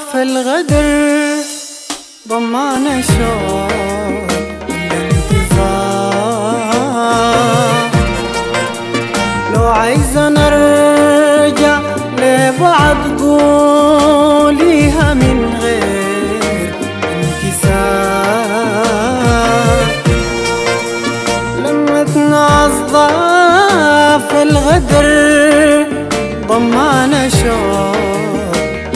في الغدر ضمان شوق الانتظار. لو عايزة نرجع لبعض قوليها من غير انكسار. لما تنعصى في الغدر ضمان شوق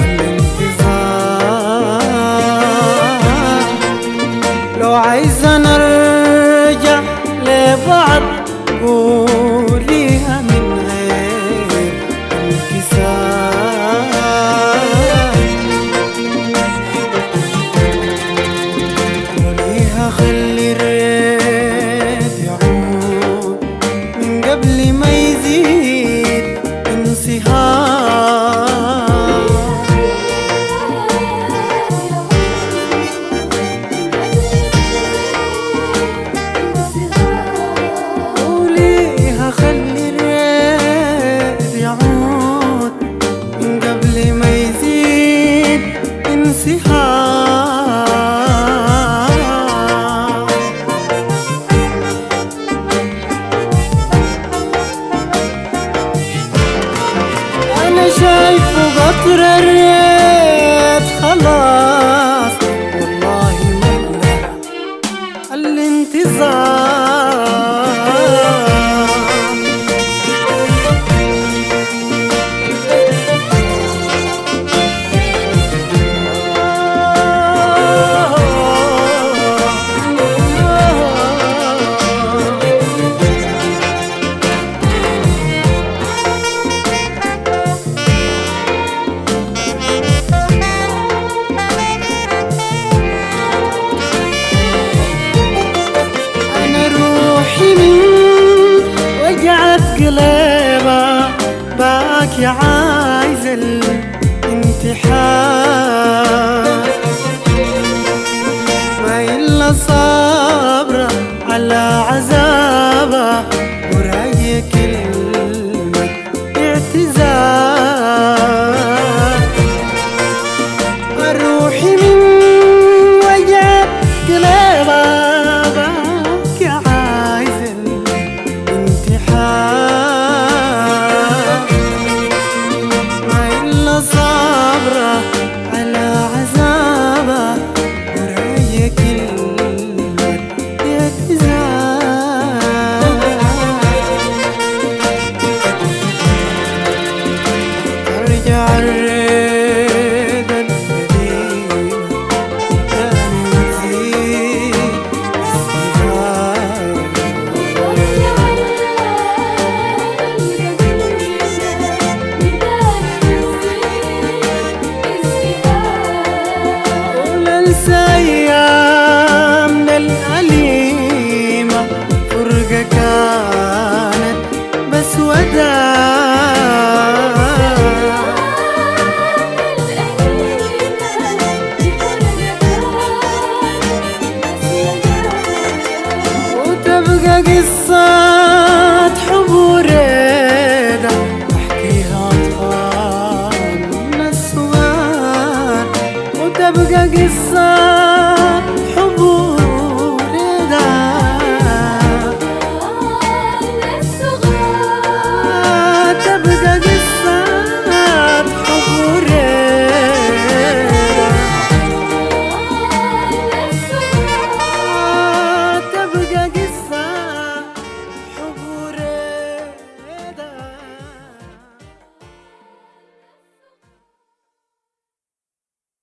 الانتظار. لو عايزة نرجع لبعض قوليها من غير انكسار. قوليها خلي الريت يعود من قبل ما يزيد انصهار. قوليها خلي الريت يعود من قبل ما يزيد انصهار. أنا شايفه قطر الريت خلاص والله ملى الانتظار. قلبها باكي عايز الانتحار. ما إلا صابرة على عذابها وراي كلمة اعتذار. روحي من وجع قلبها باكي عايز الانتحار. صابرة على عذابها وراي كلمة اعتذار. ارجع الريد القديم تاني وتزيد استغفار. أيامنا الأليمة فرقة كانت بس وداع. وتبقى قصة حب وريدة أحكيها أطفالنا الصغار. وتبقى قصة